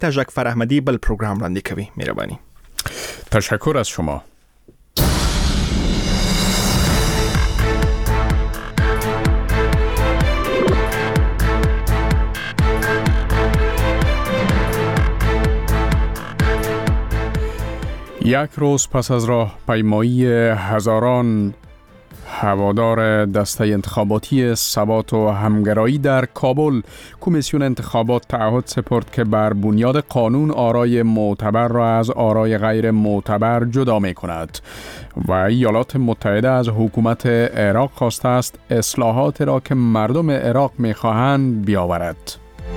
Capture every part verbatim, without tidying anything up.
تا جعفر احمدی بل پروگرام رانده کوي. مهرباني. تشکر از شما. یک روز پس از راهپیمایی هزاران هوادار دسته انتخاباتی ثبات و همگرایی در کابل، کمیسیون انتخابات تعهد سپرد که بر بنیاد قانون آرای معتبر را از آرای غیر معتبر جدا می کند و ایالات متحده از حکومت عراق خواسته است اصلاحات را که مردم عراق می خواهند بیاورد.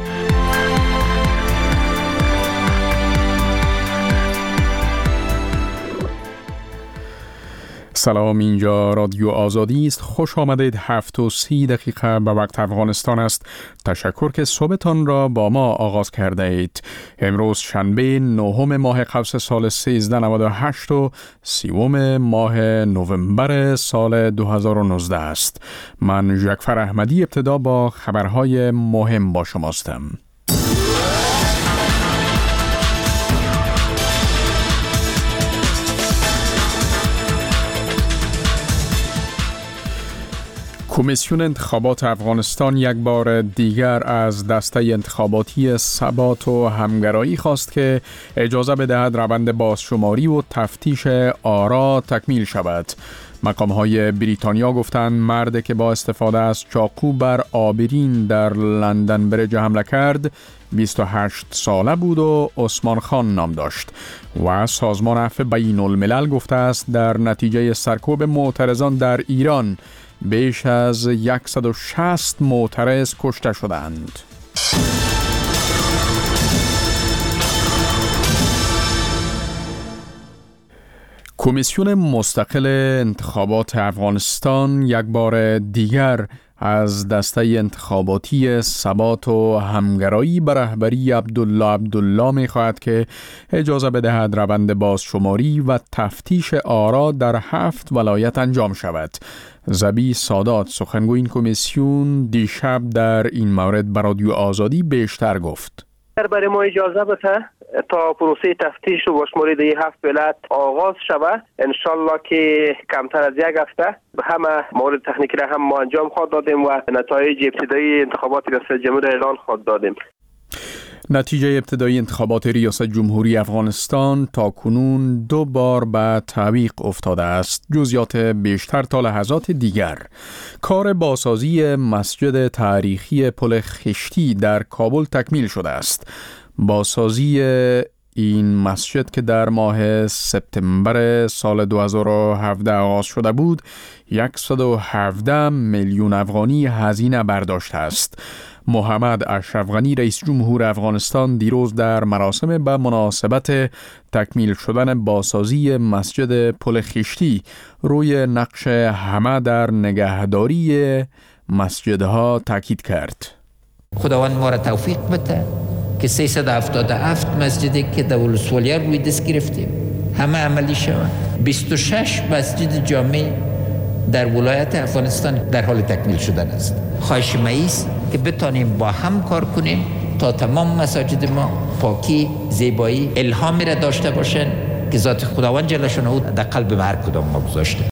سلام، اینجا رادیو آزادی است. خوش آمدید. هفت و سی دقیقه به وقت افغانستان است. تشکر که صبحتان را با ما آغاز کرده اید. امروز شنبه نهم ماه قوس سال سیزده نود و هشت و سیوم ماه نوامبر سال دو هزار و نوزده است. من جعفر احمدی ابتدا با خبرهای مهم با شماستم. کمیسیون انتخابات افغانستان یک بار دیگر از دسته انتخاباتی ثبات و همگرایی خواست که اجازه بدهد روند بازشماری و تفتیش آرا تکمیل شود. مقام‌های بریتانیا گفتند مردی که با استفاده از چاقو بر آبرین در لندن بریج حمله کرد بیست و هشت ساله بود و عثمان خان نام داشت و سازمان عفو بین الملل گفته است در نتیجه سرکوب معترضان در ایران بیش از صد و شصت معترض کشته شدند. کمیسیون مستقل انتخابات افغانستان یک بار دیگر از دسته انتخاباتی ثبات و همگرایی به رهبری عبدالله عبدالله می خواهد که اجازه بدهد روند بازشماری و تفتیش آرا در هفت ولایت انجام شود. زبی سادات سخنگوی این کمیسیون دیشب در این مورد به رادیو آزادی بیشتر گفت. برای ما اجازه بده تا پروسه تفتیش و بازشماری در هفت ولایت آغاز شود. انشالله که کمتر از یک هفته همه مورد تکنیکی را هم ما انجام خواهد دادیم و نتایج ابتدایی انتخابات ریاست جمهوری اعلان خواهد دادیم. نتیجه ابتدایی انتخابات ریاست جمهوری افغانستان تا کنون دو بار به تعویق افتاده است. جزئیات بیشتر تا لحظات دیگر. کار بازسازی مسجد تاریخی پل خشتی در کابل تکمیل شده است. بازسازی این مسجد که در ماه سپتامبر سال دو هزار و هفده آغاز شده بود، صد و هفده میلیون افغانی هزینه برداشته است. محمد اشرف غنی رئیس جمهور افغانستان دیروز در مراسم به مناسبت تکمیل شدن بازسازی مسجد پل خشتی روی نقش همه در نگهداری مسجدها تاکید کرد. خداوند ما را توفیق بده که سیصد و هفتاد و هفت مسجدی که در ولسوالیه روی دست گرفتیم همه عملی شود. بیست و شش مسجد جامع در ولایت افغانستان در حال تکمیل شدن است. خواهش ما است که بتانیم با هم کار کنیم تا تمام مساجد ما پاکی، زیبایی، الهامی را داشته باشند که ذات خداوند جل شانه در قلب هر کدام ما گذاشته.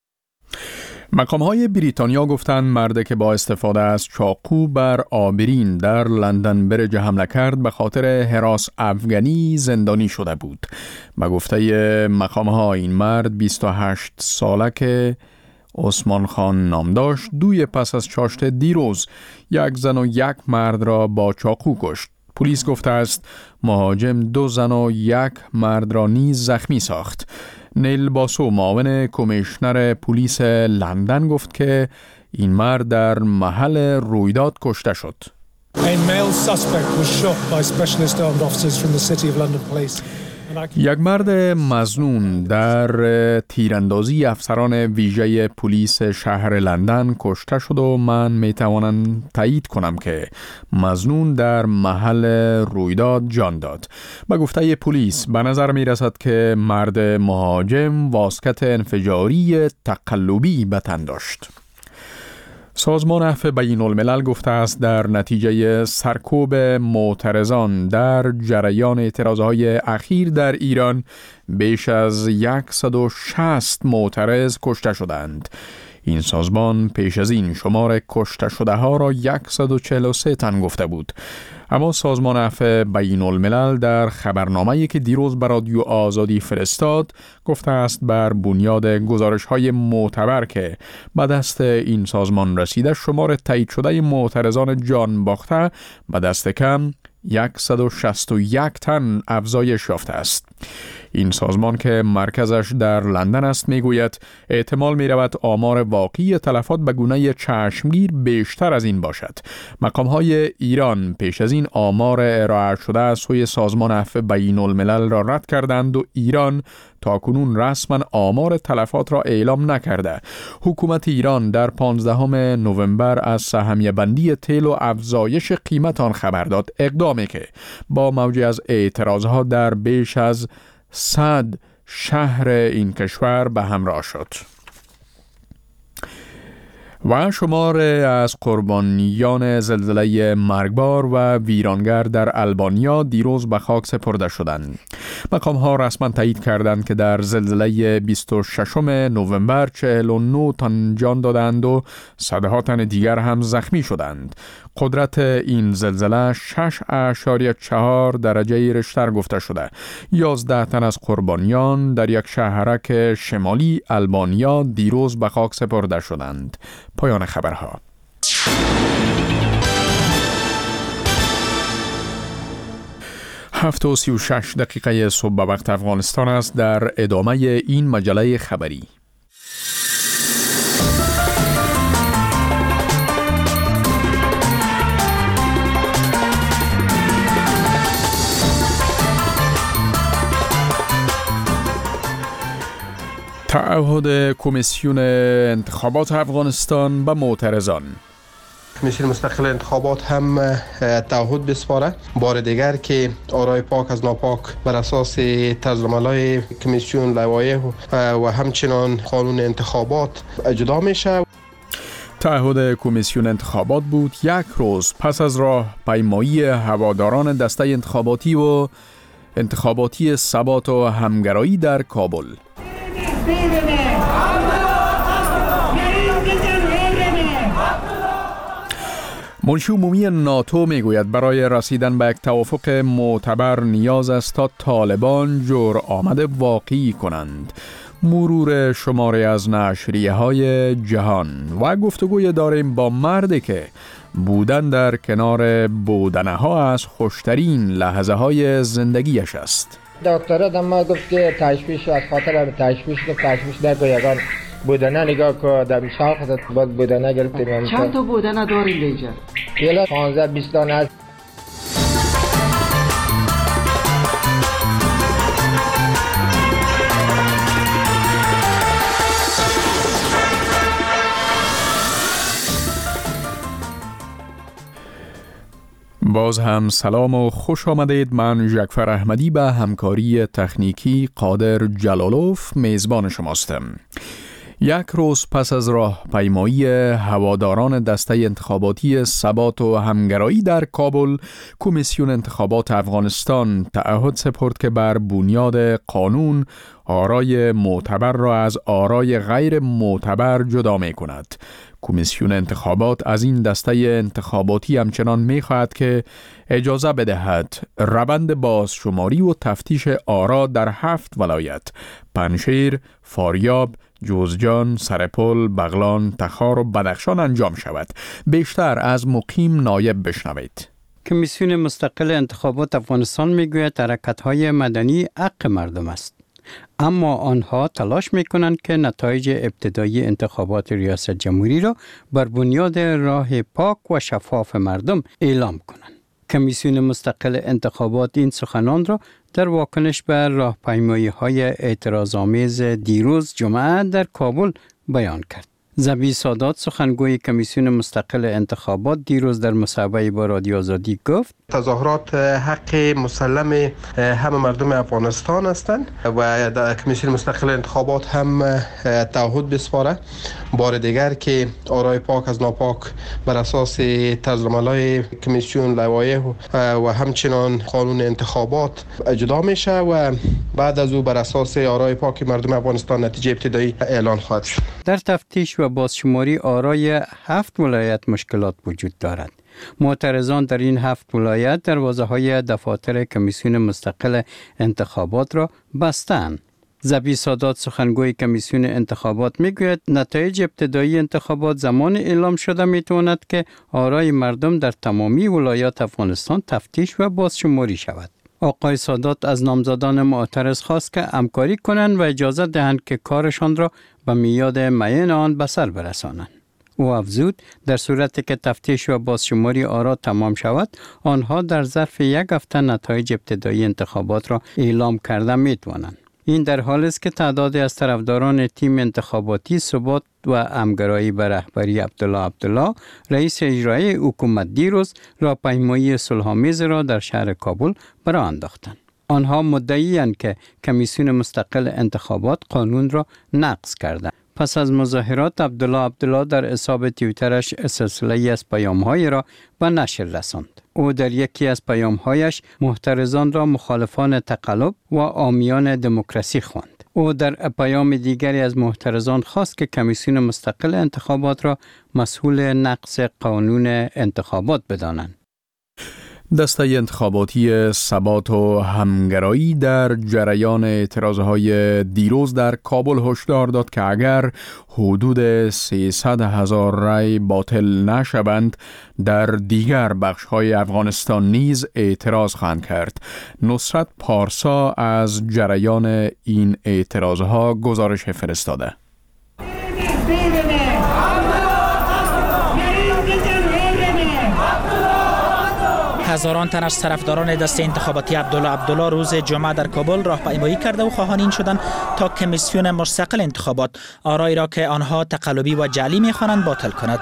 مقام‌های بریتانیا گفتند مردی که با استفاده از چاقو بر آبرین در لندن بریج حمله کرد به خاطر هراس افغانی زندانی شده بود. به گفته مقام‌ها این مرد بیست و هشت ساله که عثمان خان نام داشت دوی پس از چاشت دیروز یک زن و یک مرد را با چاقو کشت. پلیس گفته است مهاجم دو زن و یک مرد را نیز زخمی ساخت. نیل باسو معاون کمیشنر پلیس لندن گفت که این مرد در محل رویداد کشته شد. A male suspect was shot by specialist armed officers from the City of London Police. یک مرد مظنون در تیراندازی افسران ویژه پلیس شهر لندن کشته شد و من میتوانم تایید کنم که مظنون در محل رویداد جان داد. به گفته پلیس به نظر می رسد که مرد مهاجم واسکت انفجاری تقلبی به تن داشت. سازمان عفو بین الملل گفته است در نتیجه سرکوب معترضان در جریان اعتراضهای اخیر در ایران بیش از صد و شصت معترض کشته شدند. این سازمان پیش از این شمار کشته شده ها را صد و چهل و سه تن گفته بود. اما سازمان عفو بین الملل در خبرنامه‌ای که دیروز بر رادیو آزادی فرستاد گفته است بر بنیاد گزارش‌های معتبر که به دست این سازمان رسیده شمار تایید شده معترضان جان باخته به دست کم صد و شصت و یک تن افزایش یافته است. این سازمان که مرکزش در لندن است میگوید احتمال می رود آمار واقعی تلفات به گونه چشمگیر بیشتر از این باشد. مقام‌های ایران پیش از این آمار ارائه شده از سوی سازمان عفو بین الملل را رد کردند و ایران تاکنون رسما آمار تلفات را اعلام نکرده. حکومت ایران در پانزدهم نوامبر از سهمیه بندی تیل و افزایش قیمت آن خبر داد، اقدامی که با موجی از اعتراضها در بیش از صد شهر این کشور به همراه شد. و شمار از قربانیان زلزله مرگبار و ویرانگر در آلبانیا دیروز به خاک سپرده شدند. مقام ها رسما تایید کردند که در زلزله بیست و ششم نوامبر چهل و نه تن جان دادند و صدها تن دیگر هم زخمی شدند. قدرت این زلزله شش اشاریه چهار درجه ریشتر گفته شده. یازده تن از قربانیان در یک شهرک شمالی آلبانیا دیروز به خاک سپرده شدند. پایان خبرها. هفت و سی و شش دقیقه صبح به وقت افغانستان است. در ادامه این مجله خبری تعهد کمیسیون انتخابات افغانستان به معترضان. کمیسیون مستقل انتخابات هم تعهد بسپاره بار دیگر که آرای پاک از ناپاک بر اساس طرزالعمل‌های کمیسیون لوایح و همچنان قانون انتخابات جدا میشه. تعهد کمیسیون انتخابات بود یک روز پس از راه پیمایی هواداران دسته انتخاباتی و انتخاباتی ثبات و همگرایی در کابل. منشی عمومی ناتو میگوید برای رسیدن به یک توافق معتبر نیاز است تا طالبان جرآمد واقعی کنند. مرور شماری از نشریه های جهان و گفتگوی داریم با مردی که بودن در کنار بودنه ها از خوشترین لحظه های زندگیش است. دکتر دم گفت که تشویش از خاطر تشویش رو تشویش در یگان بودنه نگاه که در شاخ باید بودنه گرفتیم. چند تا بودنه داریم لیجا؟ یلا پانزده بیست دانه است. باز هم سلام و خوش آمدید. من جعفر احمدی به همکاری تکنیکی قادر جلالوف میزبان شماستم. یک روز پس از راه پیمایی هواداران دسته انتخاباتی ثبات و همگرایی در کابل، کمیسیون انتخابات افغانستان تعهد سپرد که بر بنیاد قانون آرای معتبر را از آرای غیر معتبر جدا می کند. کمیسیون انتخابات از این دسته انتخاباتی همچنان می خواهد که اجازه بدهد روند بازشماری و تفتیش آرا در هفت ولایت پنشیر، فاریاب، جوزجان، سرپل، بغلان، تخار و بدخشان انجام شود. بیشتر از مقیم نایب بشنوید. کمیسیون مستقل انتخابات افغانستان میگوید حرکت‌های مدنی حق مردم است. اما آنها تلاش میکنند که نتایج ابتدایی انتخابات ریاست جمهوری را بر بنیاد راه پاک و شفاف مردم اعلام کنند. کمیسیون مستقل انتخابات این سخنان را در واکنش به راهپیمایی‌های اعتراض‌آمیز دیروز جمعه در کابل بیان کرد. زبی سادات سخنگوی کمیسیون مستقل انتخابات دیروز در مصاحبه با رادیو آزادی گفت تظاهرات حق مسلم همه مردم افغانستان هستند و در کمیسیون مستقل انتخابات هم تعهد بسپاره بار دیگر که آرای پاک از ناپاک بر اساس طرزالعمل‌های کمیسیون لوایح و همچنان قانون انتخابات جدا میشه و بعد از او بر اساس آرای پاک مردم افغانستان نتیجه ابتدایی اعلان خواهد شد. در تفتیش و بازشماری آرای هفت ولایت مشکلات وجود دارد. معترضان در این هفت ولایت دروازه‌های دفاتر کمیسیون مستقل انتخابات را بستند. زبی سادات سخنگوی کمیسیون انتخابات میگوید نتایج ابتدایی انتخابات زمان اعلام شده میتواند که آرای مردم در تمامی ولایات افغانستان تفتیش و بازشماری شود. آقای سادات از نامزدان معترض خواست که همکاری کنند و اجازه دهند که کارشان را به میعاد معین آن به سر برسانند. او افزود در صورتی که تفتیش و بازشماری آرا تمام شود، آنها در ظرف یک هفته نتایج ابتدایی انتخابات را اعلام کرده میتوانند. این در حالی است که تعدادی از طرفداران تیم انتخاباتی ثبات و همگرایی به رهبری عبدالله عبدالله رئیس اجرایی حکومت دیروز راهپیمایی صلح‌آمیز را در شهر کابل برآ انداختند. آنها مدعی‌اند که کمیسیون مستقل انتخابات قانون را نقض کرده. پس از مظاهرات عبدالله عبدالله در حساب توییترش سلسله‌ای از پیام‌های را به نشر رساند. او در یکی از پیام‌هایش معترضان را مخالفان تقلب و عامیان دموکراسی خواند. او در پیام دیگری از معترضان خواست که کمیسیون مستقل انتخابات را مسئول نقض قانون انتخابات بدانند. دسته انتخاباتی ثبات و همگرایی در جریان اعتراضهای دیروز در کابل هشدار داد که اگر حدود سیصد هزار رای باطل نشوند در دیگر بخش‌های افغانستان نیز اعتراض خواهند کرد. نصرت پارسا از جریان این اعتراضها گزارش فرستاده. هزاران تن از طرفداران دسته انتخاباتی عبدالله عبدالله روز جمعه در کابل راهپیمایی کرده و خواهان این شدند تا کمیسیون مستقل انتخابات آرایی را که آنها تقلبی و جعلی می‌خوانند باطل کند.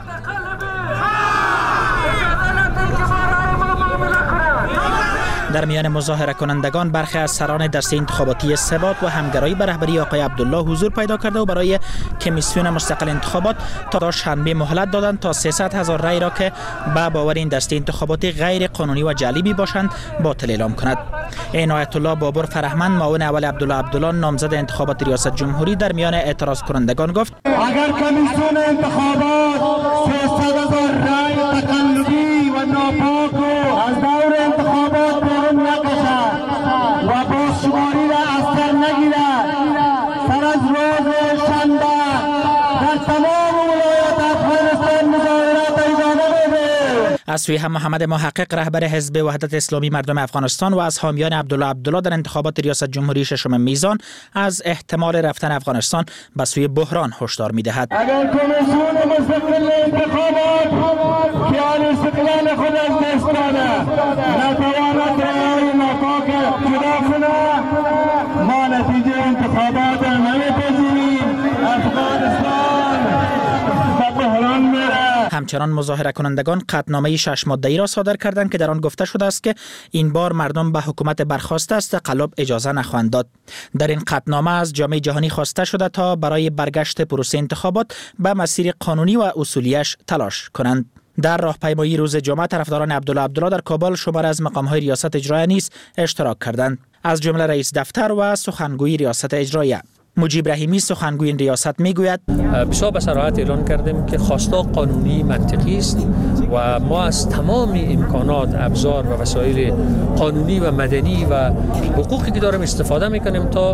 در میان مظاهره کنندگان برخی از سران دسته انتخاباتی ثبات و همگرایی به رهبری آقای عبدالله حضور پیدا کرده و برای کمیسیون مستقل انتخابات تا شنبه مهلت دادند تا سیصد هزار رای را که به باور این دسته انتخاباتی غیر قانونی و جعلی باشند باطل اعلام کند. عنایت الله بابر فرهمند معاون اول عبدالله عبدالله نامزد انتخابات ریاست جمهوری در میان اعتراض کنندگان گفت اگر کمیسیون انتخابات سیصد هزار رای تقلبی و ناپاک از دور انتخابات بیرون نکشد و بازشماری را از سر نگیرد، سر از روز شنبه در تمام ولایات افغانستان مظاهرات ادامه بده. از سوی هم محمد محقق رهبر حزب وحدت اسلامی مردم افغانستان و از حامیان عبدالله عبدالله در انتخابات ریاست جمهوری ششم میزان از احتمال رفتن افغانستان به سوی بحران هشدار می‌دهد. اگر کمیسیون مستقل انتخابات که آن استقلال خود از دست داده نتواند رای ناپاک جدا کند، ما نتیجه انتخابات نمی‌پذیریم. افغانستان به بحران میره. همچنان مظاهره کنندگان قطعنامه شش ماده‌ای را صادر کردند که در آن گفته شده است که این بار مردم به حکومت برخاسته از تقلب اجازه نخواهند داد. در این قطعنامه از جامعه جهانی خواسته شده تا برای برگشت پروسه انتخابات به مسیر قانونی و اصولیش تلاش کنند. در راهپیمایی روز جمعه طرفداران عبدالله عبدالله در کابل شمار از مقام‌های ریاست اجرایی نیز اشتراک کردند، از جمله رئیس دفتر و سخنگوی ریاست اجراییه. مجیب رحیمی سخنگوی این ریاست میگوید بسیار به صراحت اعلان کردیم که خواسته قانونی منطقی است و ما از تمام امکانات، ابزار و وسایل قانونی و مدنی و حقوقی که داریم استفاده میکنیم تا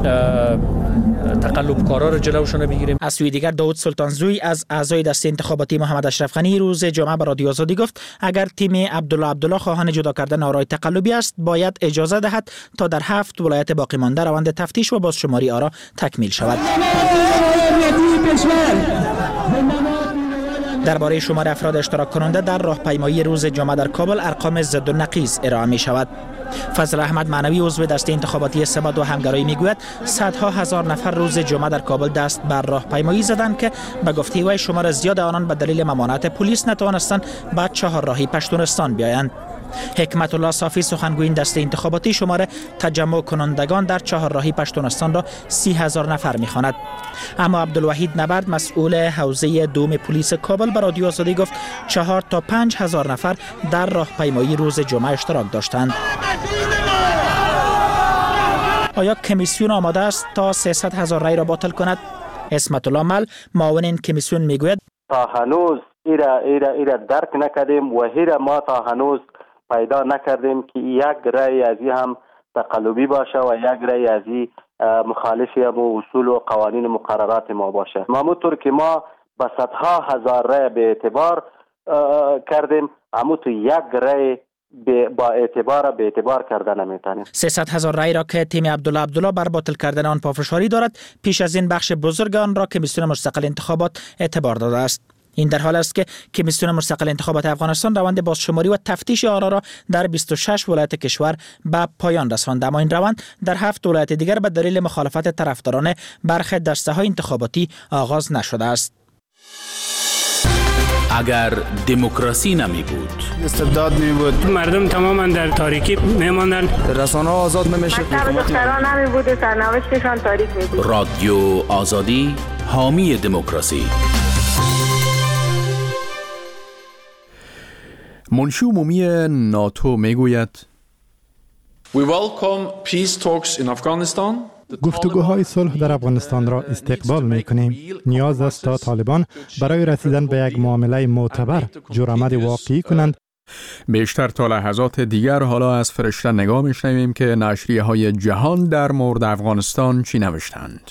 تقلبکارا را جلوشون بگیریم. از سوی دیگر داود سلطانزوی از اعضای دسته انتخاباتی محمد اشرف غنی روز جمعه به رادیو آزادی گفت اگر تیم عبدالله عبدالله خواهان جدا کردن آرای تقلبی است باید اجازه دهد تا در هفت ولایت باقی مانده روند تفتیش و بازشماری آرا تکمیل شود. درباره شمار افراد اشتراک کننده در راهپیمایی روز جمعه در کابل ارقام ضد و نقیض ارائه می شود. فضل احمد معنوی عضو دسته انتخاباتی ثبات و همگرایی میگوید صدها هزار نفر روز جمعه در کابل دست بر راهپیمایی زدند که به گفته وی شمار زیاد آنان به دلیل ممانعت پلیس نتوانستند به چهارراهی پشتونستان بیایند. حکمت الله صافی سخنگوی دسته انتخاباتی شمار تجمع کنندگان در چهارراهی پشتونستان را سی هزار نفر می‌خواند. اما عبدالوحید نبرد مسئول حوزه دوم پلیس کابل به رادیو آزادی گفت چهار تا پنج هزار نفر در راهپیمایی روز جمعه اشتراک داشتند. آیا کمیسیون آماده است تا سیصد هزار رای را باطل کند؟ اسمت الله مل معاون این کمیسیون میگوید تا هنوز ایرا ایرا ایرا درک نکردیم و هیرا ما تا هنوز پیدا نکردیم که یک رای ازی هم تقلبی باشه و یک رای ازی مخالفی هم اصول و قوانین مقررات ما باشه. همونطور که ما به صدها هزار رای به اعتبار کردیم، اما تو یک رای با اعتبار به اعتبار کردن نمیتونیم. سیصد هزار رای را که تیم عبدالله عبدالله بر باطل کردن آن پافشاری دارد، پیش از این بخش بزرگ آن را کمیسیون مستقل انتخابات اعتبار داده است. این در حال است که کمیسیون مستقل انتخابات افغانستان روند بازشماری و تفتیش آرا را در بیست و شش ولایت کشور به پایان رساند، اما این روند در هفت ولایت دیگر به دلیل مخالفت طرفداران برخی دسته‌های انتخاباتی آغاز نشده است. اگر دموکراسی نمی بود، استبداد می بود، مردم تماما در تاریکی می ماندن، رسانه ها آزاد نمی شد، دختران نمی بود و سرنوشتشان تاریک می بود. رادیو آزادی حامی دموکراسی. منشی عمومی ناتو میگوید We welcome peace talks in Afghanistan. گفتگوهای صلح در افغانستان را استقبال می‌کنیم. نیاز است تا طالبان برای رسیدن به یک معامله معتبر جرأت واقعی کنند. بیشتر تا لحظات دیگر حالا از فرشته نگاه می‌شنویم که نشریه‌های جهان در مورد افغانستان چی نوشتند.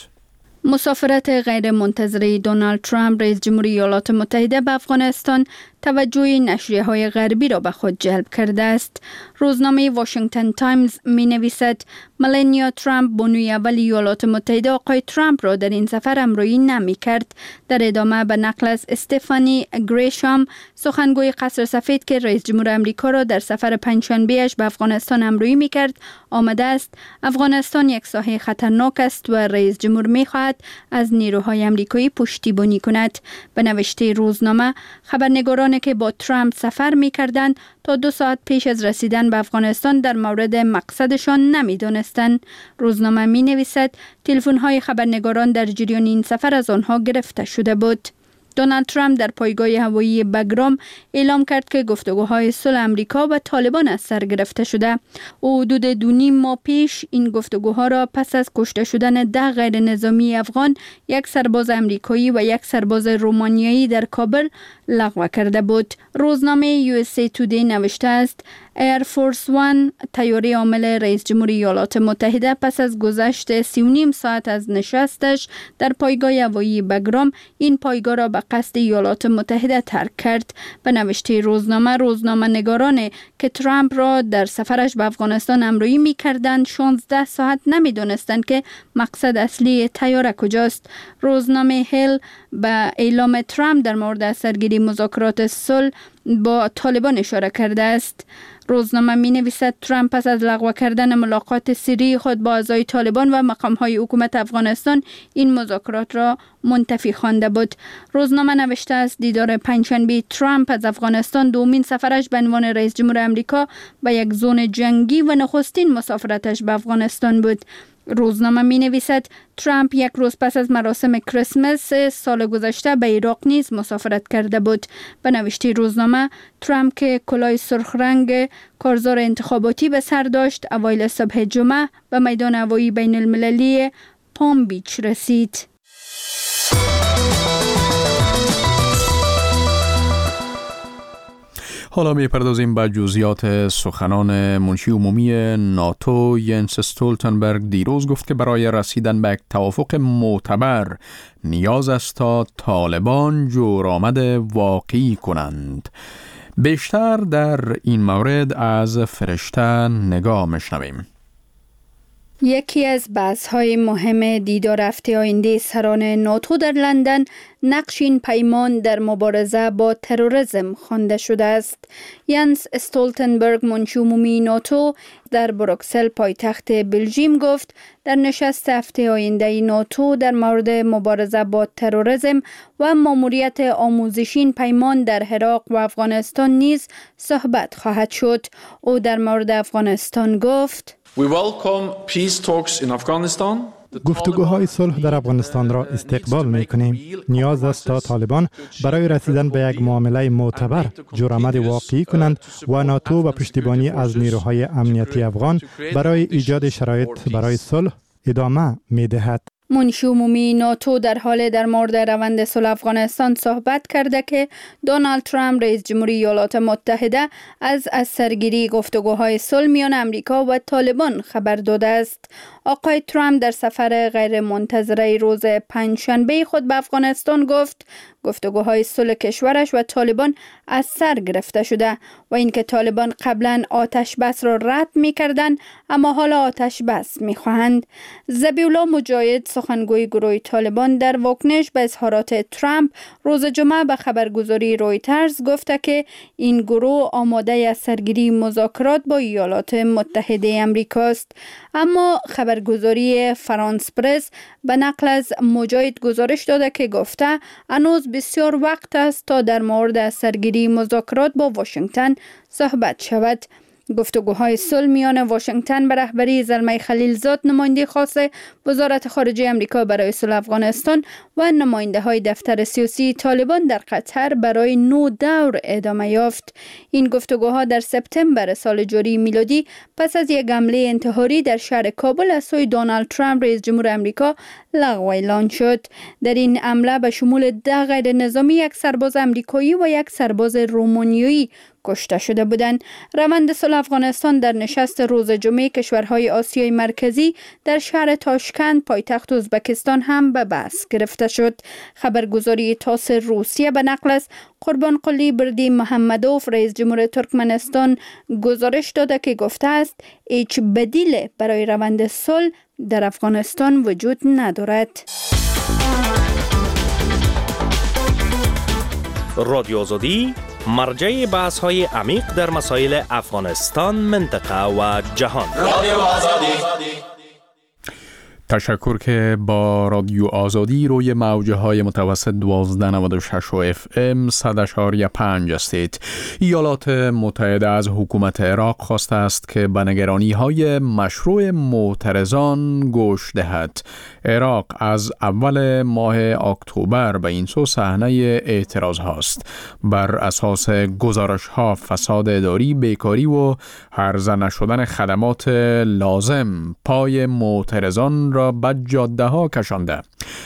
مسافرت غیر منتظره دونالد ترامپ رئیس جمهوری ایالات متحده به افغانستان توجه نشریه‌های غربی را به خود جلب کرده است. روزنامه واشنگتن تایمز می نویسد ملانیا ترامپ بانوی اول ایالات متحده آقای ترامپ را در این سفر همراهی نمی کرد. در ادامه به نقل از استفانی گریشام سخنگوی قصر سفید که رئیس جمهور امریکا را در سفر پنجشنبه‌اش به افغانستان همراهی می کرد آمده است افغانستان یک ساحه خطرناک است و رئیس جمهور می خواهد از نیروهای امریکایی پشتیبانی کند. به نوشته روزنامه خبرنگاران که با ترامپ سفر می کردند تا دو ساعت پیش از رسیدن به افغانستان در مورد مقصدشان نمی دانستند. روزنامه می نویسد تلفن های خبرنگاران در جریان این سفر از آنها گرفته شده بود. دونالد ترامپ در پایگاه هوایی بگرام اعلام کرد که گفتگوهای صلح امریکا و طالبان از سر گرفته شده. او حدود دو نیم ماه پیش این گفتگوها را پس از کشته شدن ده غیر نظامی افغان، یک سرباز امریکایی و یک سرباز رومانیایی در کابل لغو کرده بود. روزنامه یو اس ای تودی نوشته است ایر فورس وان طیاره حامل رئیس جمهوری ایالات متحده پس از گذشت سی و نیم ساعت از نشستش در پایگاه هوایی بگرام این پایگاه را به قصد ایالات متحده ترک کرد. به نوشته روزنامه روزنامه نگاران که ترامپ را در سفرش به افغانستان همراهی می کردند شانزده ساعت نمی دانستند که مقصد اصلی طیاره کجاست. روزنامه هیل به اعلام ترامپ در مورد سرگیری مذاکرات صلح با طالبان اشاره کرده است. روزنامه می نویسد ترامپ پس از لغو کردن ملاقات سری خود با اعضای طالبان و مقام‌های حکومت افغانستان این مذاکرات را منتفی خوانده بود. روزنامه نوشته است دیدار پنجشنبه ترامپ از افغانستان دومین سفرش به عنوان رئیس جمهور آمریکا به یک زون جنگی و نخستین مسافرتش به افغانستان بود. روزنامه می نویسد ترامپ یک روز پس از مراسم کریسمس سال گذشته به عراق نیز مسافرت کرده بود. به نوشته روزنامه ترامپ که کلاه سرخ رنگ کارزار انتخاباتی به سر داشت اوایل صبح جمعه به میدان هوایی بین المللی پام بیچ رسید. حالا می‌پردازیم به جزئیات سخنان منشی عمومی ناتو ینس استولتنبرگ. دیروز گفت که برای رسیدن به یک توافق معتبر نیاز است تا طالبان جرأت واقعی کنند. بیشتر در این مورد از فرشته نگاه می‌شنویم. یکی از بحث‌های مهم دیدار هفته آینده سران ناتو در لندن نقش این پیمان در مبارزه با تروریسم خوانده شده است. ینس استولتنبرگ منشی عمومی ناتو در بروکسل پایتخت بلژیم گفت در نشست هفته آینده ناتو در مورد مبارزه با تروریسم و ماموریت آموزشی این پیمان در عراق و افغانستان نیز صحبت خواهد شد. او در مورد افغانستان گفت We welcome peace talks in Afghanistan. گفتگوهای صلح در افغانستان را استقبال می کنیم. نیاز است تا طالبان برای رسیدن به یک معامله معتبر جرأت واقعی کنند و ناتو و پشتیبانی از نیروهای امنیتی افغان برای ایجاد شرایط برای صلح ادامه می دهد. منشی عمومی ناتو در حال در مورد روند صلح افغانستان صحبت کرده که دونالد ترامپ رئیس جمهوری ایالات متحده از از سرگیری گفتگوهای صلح میان امریکا و طالبان خبر داده است. آقای ترامپ در سفر غیر منتظره روز پنجشنبه خود به افغانستان گفت گفتگوهای صلح کشورش و طالبان از سر گرفته شده و اینکه طالبان قبلا آتش بس را رد می کردند اما حالا آتش بس می خواهند. ذبیح الله مجاهد سخنگوی گروه طالبان در واکنش به اظهارات ترامپ روز جمعه به خبرگزاری رویترز گفته که این گروه آماده از سرگیری مذاکرات با ایالات متحده آمریکا است. اما خبرگزاری فرانس پرس به نقل از مجاهد گزارش داده که گفته هنوز بسیار وقت است تا در مورد سرگیری مذاکرات با واشنگتن صحبت شود. گفتگوهای صلح میان واشنگتن به رهبری زلمه خلیلزاد نماینده خاص وزارت خارجه آمریکا برای صلح افغانستان و نماینده های دفتر سیاسی طالبان در قطر برای نو دور ادامه یافت. این گفتگوها در سپتامبر سال جاری میلادی پس از یک حمله انتحاری در شهر کابل از سوی دونالد ترامپ رئیس جمهور آمریکا لغو اعلان شد. در این حمله به شمول ده غیر نظامی، یک سرباز آمریکایی و یک سرباز رومانیایی کشته شده بودند. روند صلح افغانستان در نشست روز جمعه کشورهای آسیای مرکزی در شهر تاشکند پایتخت ازبکستان هم به بحث گرفته شد. خبرگزاری تاس روسیه به نقل از قربانقلی بردی محمدوف رئیس جمهور ترکمنستان گزارش داده که گفته است هیچ بدیل برای روند صلح در افغانستان وجود ندارد. رادیو آزادی مرجع بحث های عمیق در مسائل افغانستان، منطقه و جهان. رادیو آزادی. تشکر که با رادیو آزادی روی موجه های متوسط دوازده نود و شش و اف ام صد اشاریه پنج هستید. ایالات متحده از حکومت عراق خواسته است که به نگرانی های مشروع معترضان گوش دهد. عراق از اول ماه اکتبر به این سو صحنه اعتراض هاست. بر اساس گزارش ها فساد اداری، بیکاری و هرزه نشدن خدمات لازم پای معترضان را به جاده ها کشانده.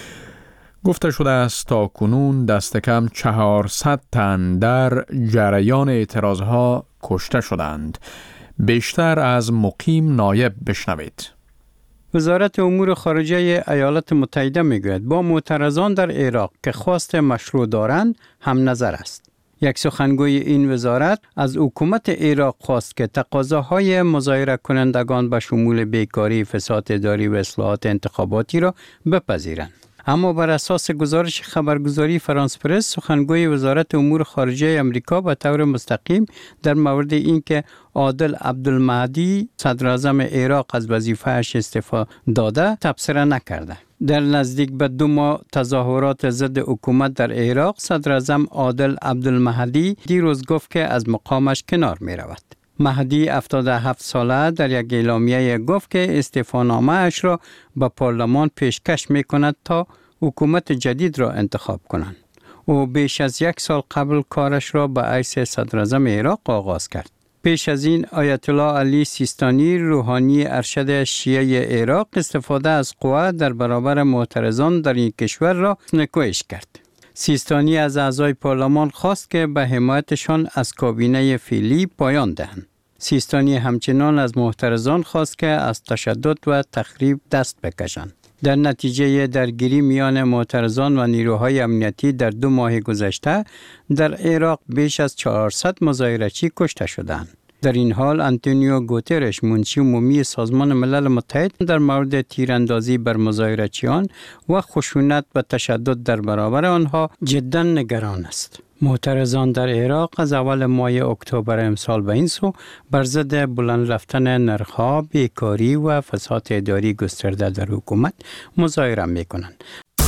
گفته شده است تا کنون دست کم چهارصد تن در جریان اعتراض ها کشته شدند. بیشتر از مقیم نایب بشنوید. وزارت امور خارجه ایالات متحده میگوید با معترضان در عراق که خواست مشروع دارند هم نظر است. یک سخنگوی این وزارت از حکومت عراق خواست که تقاضاهای مظاهره کنندگان به شمول بیکاری، فساد اداری و اصلاحات انتخاباتی را بپذیرند. اما بر اساس گزارش خبرگزاری فرانس پرس، سخنگوی وزارت امور خارجه امریکا به طور مستقیم در مورد اینکه عادل عبدالمهدی صدر اعظم عراق از وظیفه‌اش استعفا داده تبصره نکرده. در نزدیک به دو ماه تظاهرات ضد حکومت در عراق، صدر اعظم عادل عبدالمهدی دیروز گفت که از مقامش کنار می رود. مهدی هفتاد و هفت ساله در یک اعلامیه گفت که استعفانامه اش را به پارلمان پیشکش می کند تا حکومت جدید را انتخاب کنند. او بیش از یک سال قبل کارش را به حیث صدر اعظم عراق آغاز کرد. پیش از این آیت الله علی سیستانی روحانی ارشد شیعه عراق استفاده از قوه در برابر معترضان در این کشور را نکوهش کرد. سیستانی از اعضای پارلمان خواست که به حمایتشان از کابینه فعلی پایان دهند. سیستانی همچنان از معترضان خواست که از تشدد و تخریب دست بکشند. در نتیجه درگیری میان معترضان و نیروهای امنیتی در دو ماه گذشته در عراق بیش از چهارصد مظاهره‌چی کشته شدند. در این حال آنتونیو گوترش منشی عمومی سازمان ملل متحد در مورد تیراندازی بر مظاهرچیان و خشونت و تشدد در برابر آنها جدا نگران است. معترضان در عراق از اول ماه اکتبر امسال به این سو بر ضد بلند رفتن نرخ‌ها، بیکاری و فساد اداری گسترده در حکومت مظاهره می‌کنند.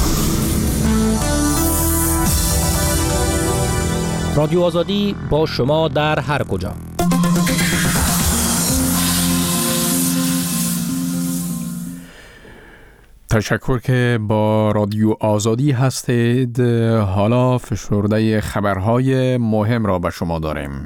رادیو آزادی با شما در هر کجا. تشکر که با رادیو آزادی هستید. حالا فشرده خبرهای مهم را به شما داریم.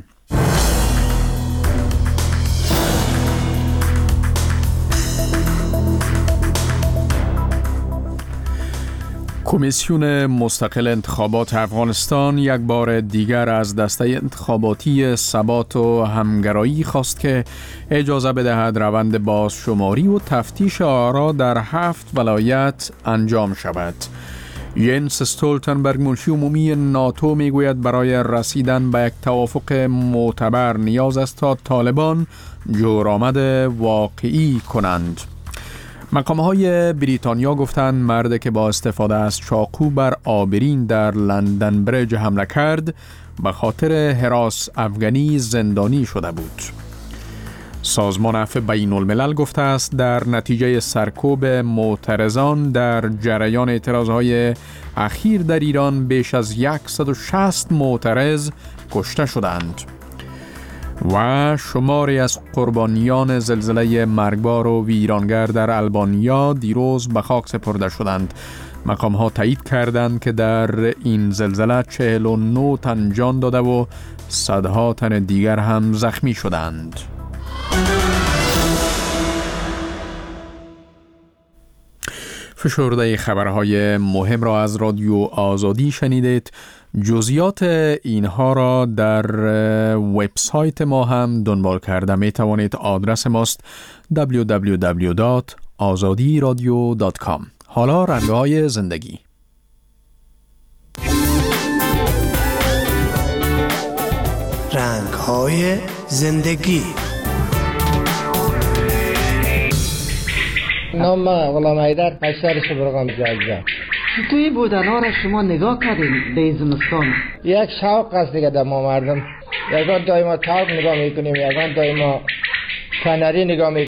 کمیسیون مستقل انتخابات افغانستان یک بار دیگر از دسته انتخاباتی ثبات و همگرایی خواست که اجازه بدهد روند بازشماری و تفتیش آرا در هفت ولایت انجام شود. ینس استولتنبرگ منشی عمومی ناتو میگوید برای رسیدن به یک توافق معتبر نیاز است تا طالبان جورآمد واقعی کنند. مقام‌های بریتانیا گفتند مردی که با استفاده از چاقو بر آبرین در لندن بریج حمله کرد به خاطر هراس افغانی زندانی شده بود. سازمان عفو بین الملل گفته است در نتیجه سرکوب معترضان در جریان اعتراضهای اخیر در ایران بیش از صد و شصت معترض کشته شدند. و شماری از قربانیان زلزله مرگبار و ویرانگر در البانیا دیروز به خاک سپرده شدند. مقام ها تایید کردند که در این زلزله چهل و نه تن جان داده و صدها تن دیگر هم زخمی شدند. فشرده خبرهای مهم را از رادیو آزادی شنیدید. جزئیات اینها را در وبسایت ما هم دنبال کرده می توانید. آدرس ماست دبلیو دبلیو دبلیو دات آزادی رادیو دات کام. حالا رنگ‌های زندگی. رنگ‌های زندگی. نام من غلام حیدر، اشتر شبرغان جازده. توی بودنها را شما نگاه کردیم به این زمستان؟ یک شوق است دیگه در ما مردم. یکان دایما تاق نگاه میکنیم، یکان دایما کنری نگاه میکنیم.